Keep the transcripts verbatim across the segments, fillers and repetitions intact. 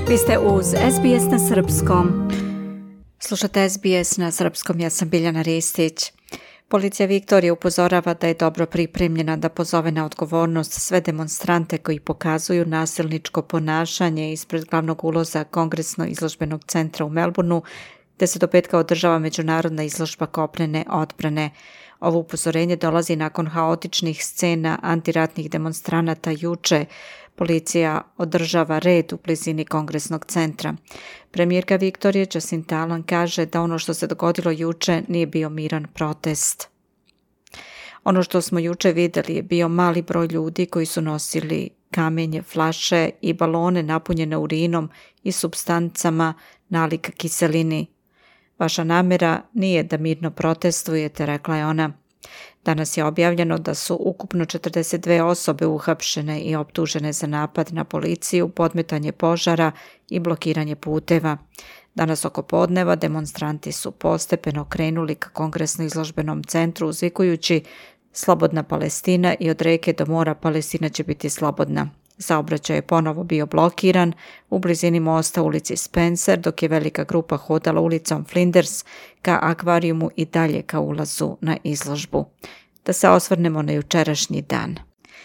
Vi ste uz S B S na srpskom. Slušate S B S na srpskom, ja sam Biljana Ristić. Policija Viktorije upozorava da je dobro pripremljena da pozove na odgovornost sve demonstrante koji pokazuju nasilničko ponašanje ispred glavnog ulaza Kongresno izložbenog centra u Melbourneu, gde se do petka održava međunarodna izložba kopnene odbrane. Ovo upozorenje dolazi nakon haotičnih scena antiratnih demonstranata juče. Policija održava red u blizini Kongresnog centra. Premijerka Viktorije Jacinta Allan kaže da ono što se dogodilo juče nije bio miran protest. Ono što smo juče vidjeli je bio mali broj ljudi koji su nosili kamenje, flaše i balone napunjene urinom i supstancama nalik kiselini. Vaša namjera nije da mirno protestujete, rekla je ona. Danas je objavljeno da su ukupno četrdeset dve osobe uhapšene i optužene za napad na policiju, podmetanje požara i blokiranje puteva. Danas oko podneva demonstranti su postepeno krenuli ka Kongresno izložbenom centru uzvikujući "Slobodna Palestina" i "Od reke do mora Palestina će biti slobodna". Saobraćaj je ponovo bio blokiran u blizini mosta ulici Spencer, dok je velika grupa hodala ulicom Flinders ka akvarijumu i dalje ka ulazu na izložbu. Da se osvrnemo na jučerašnji dan.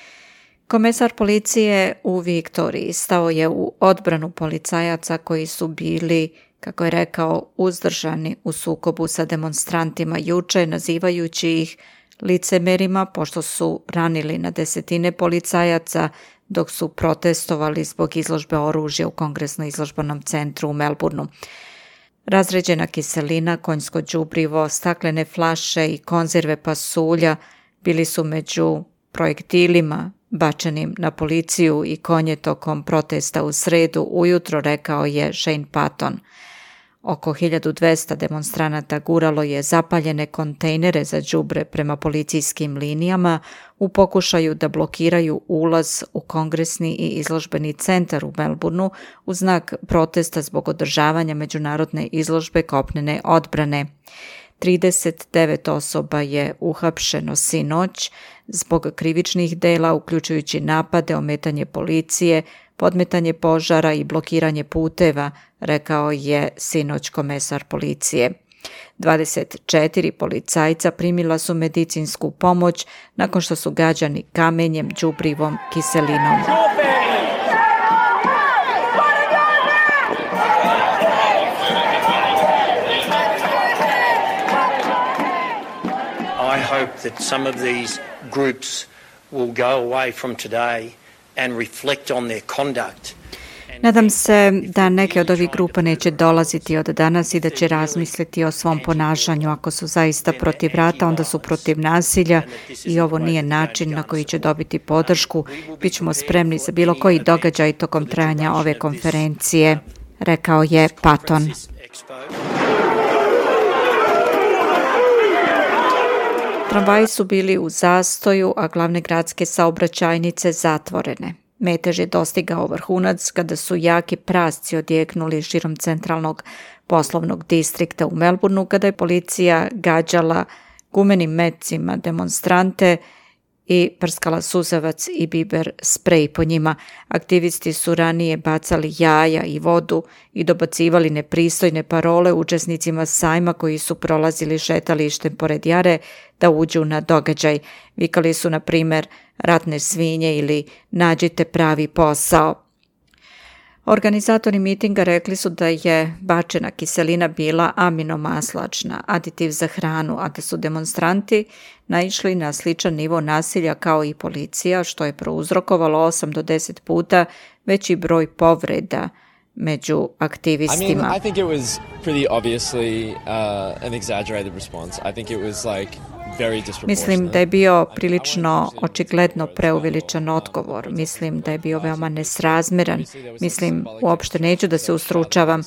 Komesar policije u Viktoriji stao je u odbranu policajaca koji su bili, kako je rekao, uzdržani u sukobu sa demonstrantima juče, nazivajući ih licemerima pošto su ranili na desetine policajaca dok su protestovali zbog izložbe oružja u Kongresno izložbenom centru u Melbourneu. Razređena kiselina, konjsko đubrivo, staklene flaše i konzerve pasulja bili su među projektilima bačenim na policiju i konje tokom protesta u sredu ujutro, rekao je Shane Patton. Oko hiljadu dvesta demonstranata guralo je zapaljene kontejnere za đubre prema policijskim linijama u pokušaju da blokiraju ulaz u Kongresni i izložbeni centar u Melbourneu u znak protesta zbog održavanja međunarodne izložbe kopnene odbrane. trideset devet osoba je uhapšeno sinoć zbog krivičnih dela, uključujući napade, ometanje policije, podmetanje požara i blokiranje puteva, rekao je sinoć komesar policije. dvadeset četiri policajca primila su medicinsku pomoć nakon što su gađani kamenjem, đubrivom, kiselinom. I hope that some of these groups will go away from today and reflect on their conduct. Nadam se da neke od ovih grupa neće dolaziti od danas i da će razmisliti o svom ponašanju. Ako su zaista protiv rata, onda su protiv nasilja i ovo nije način na koji će dobiti podršku. Bićemo spremni za bilo koji događaj tokom trajanja ove konferencije, rekao je Patton. Tramvaji su bili u zastoju, a glavne gradske saobraćajnice zatvorene. Metež je dostigao vrhunac kada su jaki prasci odjeknuli širom centralnog poslovnog distrikta u Melbourneu, kada je policija gađala gumenim metcima demonstrante i prskala suzavac i biber sprej po njima. Aktivisti su ranije bacali jaja i vodu i dobacivali nepristojne parole učesnicima sajma koji su prolazili šetalištem pored Jare da uđu na događaj. Vikali su, na primjer, ratne svinje ili nađite pravi posao. Organizatori mitinga rekli su da je bačena kiselina bila aminomaslačna, aditiv za hranu, a da su demonstranti naišli na sličan nivo nasilja kao i policija, što je prouzrokovalo osam do deset puta veći broj povreda među aktivistima. I mean, I think it was pretty obviously uh, an exaggerated response. I think it was like very disproportionate. Mislim da je bio prilično očigledno preuveličan odgovor. Mislim da je bio veoma nesrazmeran. Mislim, uopšte neću da se ustručavam.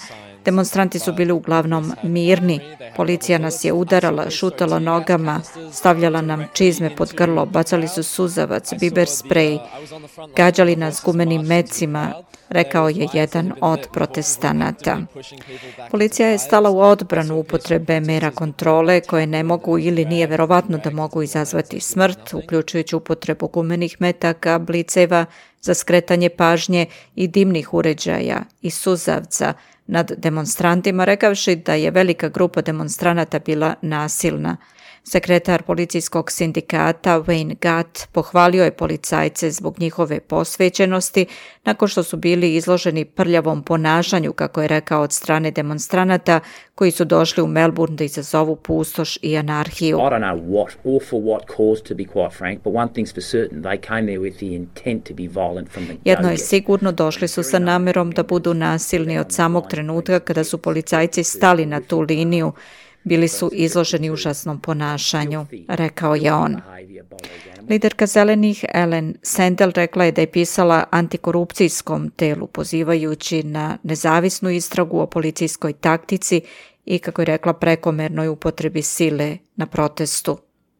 Demonstranti su bili uglavnom mirni. Policija nas je udarala, šutala nogama, stavljala nam čizme pod grlo, bacali su suzavac, biber sprej, gađali nas gumenim mecima, rekao je jedan od protestanata. Policija je stala u odbranu upotrebe mera kontrole koje ne mogu ili nije verovatno da mogu izazvati smrt, uključujući upotrebu gumenih metaka, bliceva za skretanje pažnje i dimnih uređaja i suzavca nad demonstrantima, rekavši da je velika grupa demonstranata bila nasilna. Sekretar policijskog sindikata Wayne Gatt pohvalio je policajce zbog njihove posvećenosti nakon što su bili izloženi prljavom ponašanju, kako je rekao, od strane demonstranata koji su došli u Melbourne da izazovu pustoš i anarhiju. I don't know what or for what cause, to be quite frank, but one thing's for certain, they came there with the intent to be violent from the Jedno je sigurno, došli su sa namerom da budu nasilni od samog trenutka kada su policajci stali na tu liniju. Bili su izloženi užasnom ponašanju, rekao je on. Liderka zelenih Ellen Sandel rekla je da je pisala antikorupcijskom telu pozivajući na nezavisnu istragu o policijskoj taktici i, kako je rekla, prekomernoj upotrebi sile na protestu.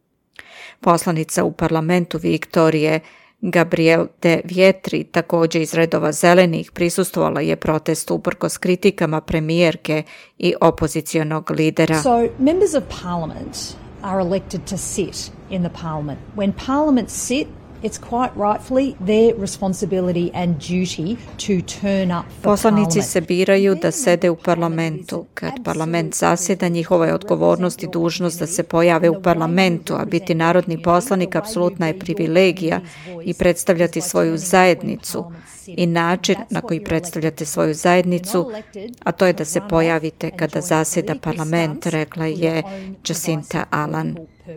Poslanica u parlamentu Viktorije Gabrielle de Vietri, također iz redova zelenih, prisustvovala je protestu uprkos kritikama premijerke i opozicionog lidera. So, members of parliament are elected to sit in the parliament. When parliament sit, it's quite rightfully their responsibility and duty to turn up for Poslanici se biraju da sede u parlamentu. Kad parlament zasjeda, njihova je odgovornost i dužnost da se pojave u parlamentu, a biti narodni poslanik apsolutna je privilegija i predstavljati svoju zajednicu i način na koji predstavljate svoju zajednicu, a to je da se pojavite kada zasjeda parlament, rekla je Jacinta Allan.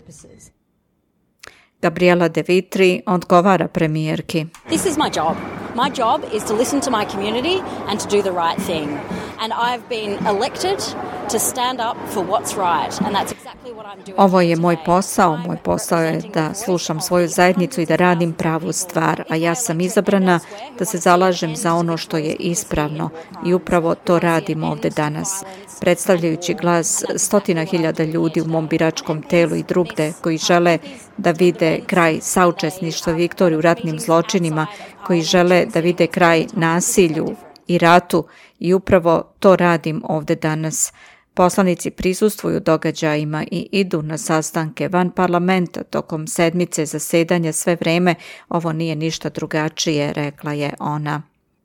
Gabriela de Vietri odgovara premijerki. This is my job. My job is to listen to my community and to do the right thing. And I've been elected to stand up for what's right. And that's exactly what I'm doing. Ovo je moj posao. Moj posao je da slušam svoju zajednicu i da radim pravu stvar. A ja sam izabrana da se zalažem za ono što je ispravno. I upravo to radim ovdje danas. Predstavljajući glas stotina hiljada ljudi u mom biračkom telu i drugde koji žele da vide kraj saučesništva Viktorije u ratnim zločinima, koji žele da vide kraj nasilju i ratu, i upravo to radim ovdje danas. Poslanici prisustvuju događajima i idu na sastanke van parlamenta tokom sedmice zasedanja sve vreme. Ovo nije ništa drugačije, rekla je ona.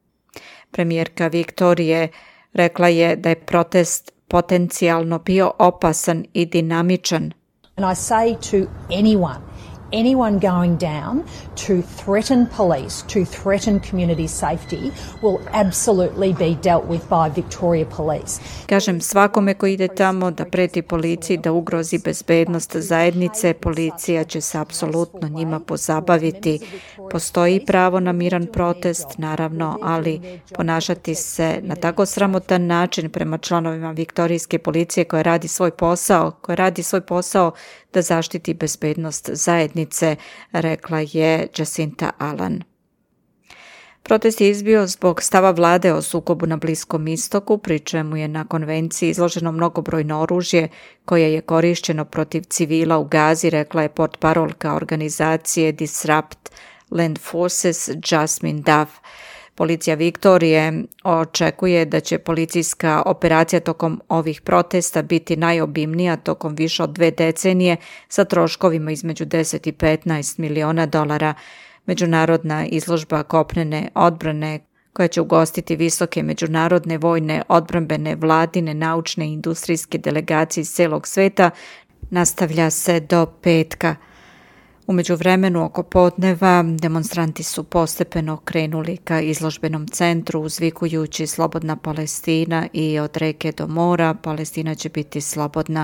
Premijerka Viktorije rekla je da je protest potencijalno bio opasan i dinamičan. And I say to anyone, anyone going down to threaten police, to threaten community safety will absolutely be dealt with by Victoria Police. Kažem svakome koji ide tamo da preti policiji, da ugrozi bezbednost zajednice, policija će se apsolutno njima pozabaviti. Postoji pravo na miran protest, naravno, ali ponašati se na tako sramotan način prema članovima viktorijske policije koja radi svoj posao, koja radi svoj posao da zaštiti bezbednost zajednice, rekla je Jacinta Allan. Protest je izbio zbog stava vlade o sukobu na Bliskom istoku, pri čemu je na konvenciji izloženo mnogobrojno oružje koje je korišćeno protiv civila u Gazi, rekla je portparolka organizacije Disrupt Land Forces Jasmine Duff. Policija Viktorije očekuje da će policijska operacija tokom ovih protesta biti najobimnija tokom više od dve decenije sa troškovima između deset i petnaest miliona dolara. Međunarodna izložba kopnene odbrane koja će ugostiti visoke međunarodne vojne, odbrambene, vladine, naučne i industrijske delegacije iz celog sveta nastavlja se do petka. U međuvremenu oko podneva demonstranti su postepeno krenuli ka izložbenom centru uzvikujući slobodna Palestina i od reke do mora Palestina će biti slobodna.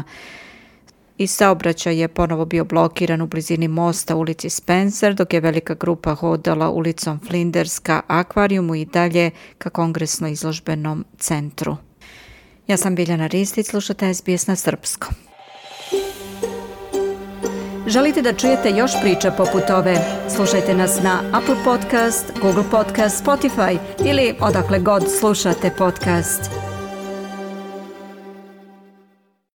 I saobraćaj je ponovo bio blokiran u blizini mosta ulici Spencer, dok je velika grupa hodala ulicom Flinders ka akvarijumu i dalje ka kongresno izložbenom centru. Ja sam Biljana Ristić, slušate S B S na srpskom. Želite da čujete još priča poput ove? Slušajte nas na Apple Podcast, Google Podcast, Spotify ili odakle god slušate podcast.